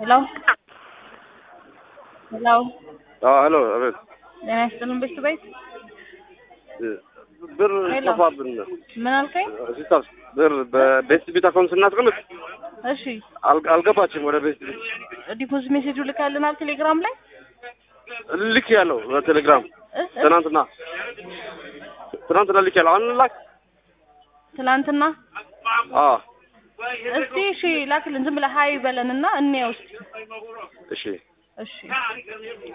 Hello? Hello? hello evet. Denestin ቤት ብር Hello? ጠፋብን። ምን አልከኝ? ሲታስ ብር በቤስት ቤት አካውንት ስናስቀምጥ እሺ አልገባችም ወደ ቤስት ቤት። ዲፖዚት ሜሴጁ ልካልናል ቴሌግራም ላይ ልክ ያለው በቴሌግራም ትናንትና ልክ ያለው አንላክ ትናንትና አዎ እስቲ እሺ ላክልን ዝም ብለህ ሃይ በለንና እንየው እስቲ እሺ እሺ